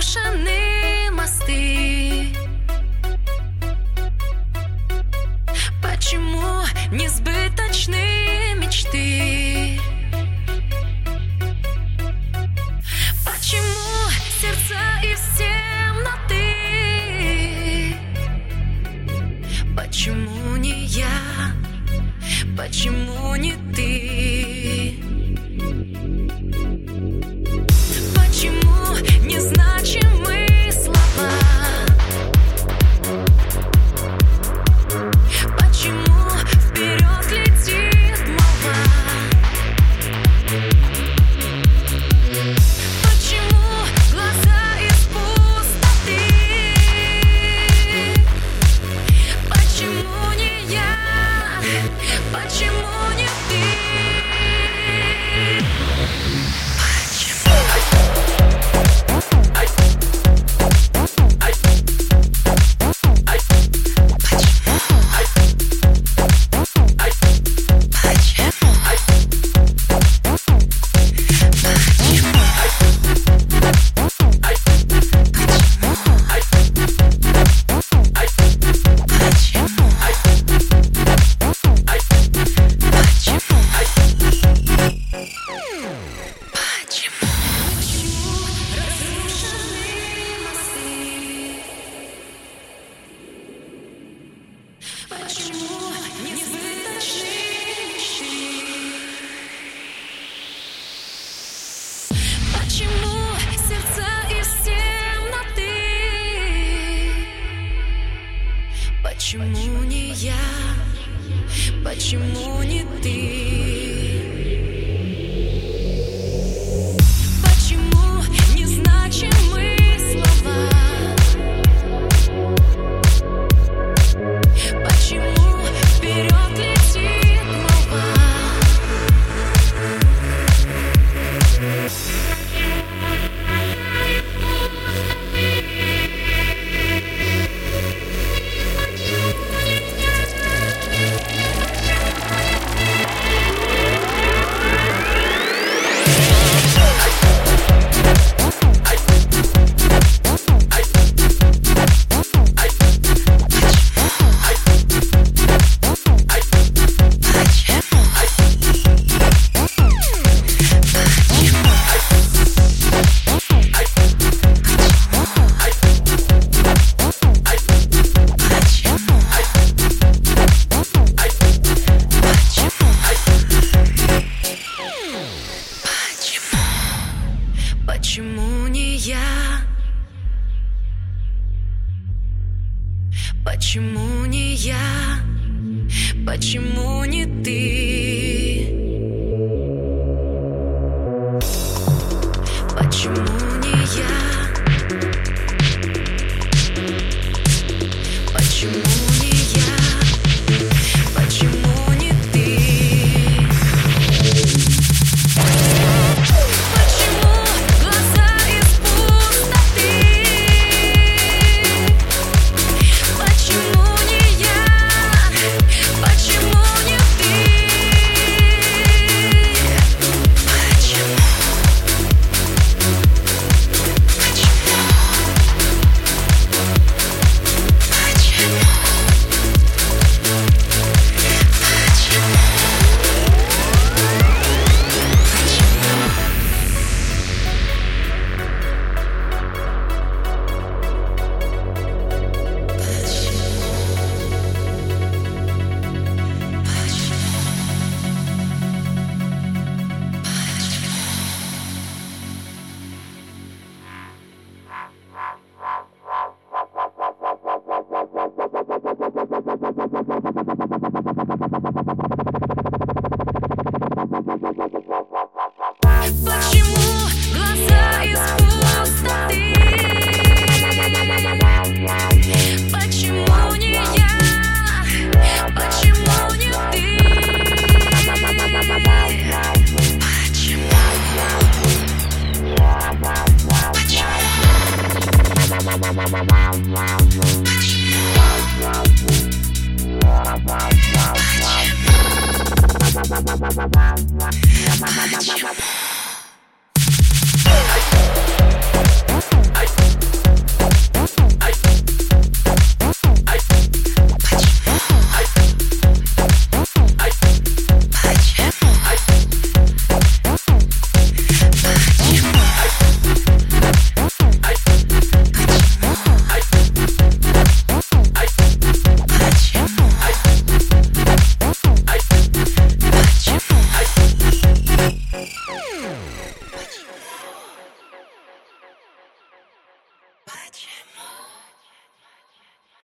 разрушены мосты? Почему несбыточны мечты? Почему сердца из темноты? Почему не я? Почему не ты? Почему незначимы слова? Почему вперед летит молва? Почему глаза из пустоты? Почему не я? Почему не ты? Почему несбыточны мечты? Почему сердца из темноты? Почему не я? Почему не ты? Почему незначимы слова? Почему вперед летит молва? Почему не я? Почему не я? Почему не ты? Почему не я? Почему не я? Почему не ты? Почему глаза из пустоты? Почему не я? Почему не ты? Почему? Почему глаза из пустоты? Почему не я? Почему не ты? Почему?